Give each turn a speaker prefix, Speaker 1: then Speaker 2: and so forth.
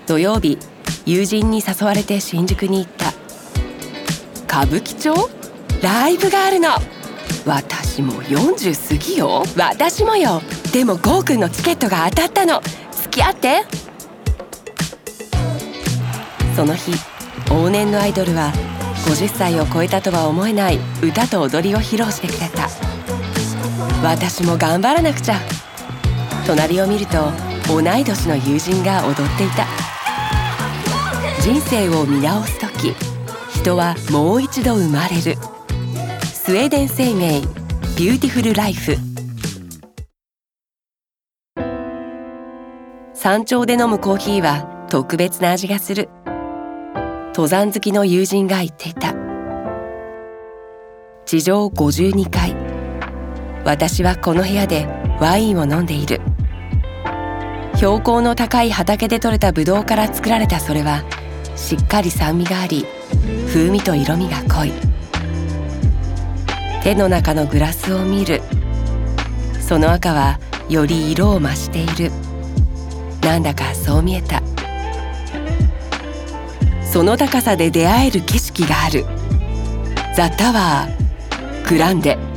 Speaker 1: 土曜日、友人に誘われて新宿に行った。歌舞伎町？ライブがあるの。私も40過ぎよ。私もよ。でもゴーくんのチケットが当たったの。付き合って。その日、往年のアイドルは50歳を超えたとは思えない歌と踊りを披露してくれた。私も頑張らなくちゃ。隣を見ると同い年の友人が踊っていた。人生を見直すとき、人はもう一度生まれる。スウェーデン生命ビューティフルライフ。山頂で飲むコーヒーは特別な味がする。登山好きの友人が言っていた。地上52階。私はこの部屋でワインを飲んでいる。標高の高い畑で採れたブドウから作られたそれはしっかり酸味があり、風味と色味が濃い。手の中のグラスを見る。その赤はより色を増している。なんだかそう見えた。その高さで出会える景色がある。ザ・タワーグランデ。